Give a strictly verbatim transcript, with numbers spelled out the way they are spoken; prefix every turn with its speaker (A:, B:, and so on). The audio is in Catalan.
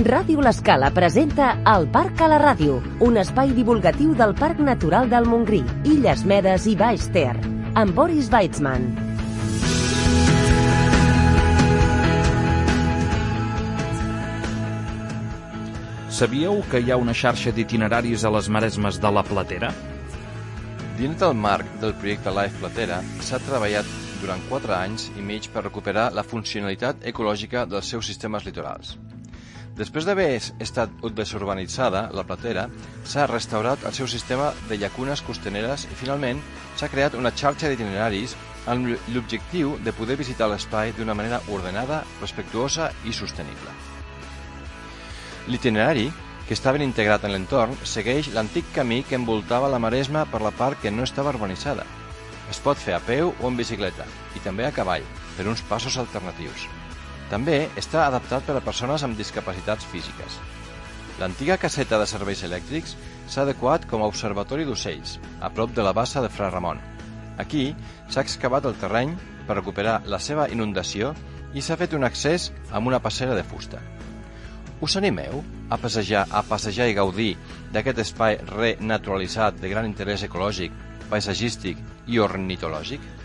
A: Ràdio L'Escala presenta El Parc a la Ràdio, un espai divulgatiu del Parc Natural del Montgrí, Illes Medes i Baix Ter, amb Boris Weitzman.
B: Sabíeu que hi ha una xarxa d'itineraris a les maresmes de la Platera?
C: Dins del marc del projecte Life Platera s'ha treballat durant quatre anys i mig per recuperar la funcionalitat ecològica dels seus sistemes litorals. Després d'haver estat desurbanitzada, la Platera s'ha restaurat el seu sistema de llacunes costaneres i finalment s'ha creat una xarxa d'itineraris amb l'objectiu de poder visitar l'espai d'una manera ordenada, respectuosa i sostenible. L'itinerari, que està ben integrat en l'entorn, segueix l'antic camí que envoltava la Maresma per la part que no estava urbanitzada. Es pot fer a peu o en bicicleta, i també a cavall, per uns passos alternatius. També està adaptat per a persones amb discapacitats físiques. L'antiga caseta de serveis elèctrics s'ha adequat com a observatori d'ocells, a prop de la bassa de Fra Ramon. Aquí s'ha excavat el terreny per recuperar la seva inundació i s'ha fet un accés amb una passera de fusta. Us animeu a passejar, a passejar i gaudir d'aquest espai renaturalitzat de gran interès ecològic, paisatgístic i ornitològic?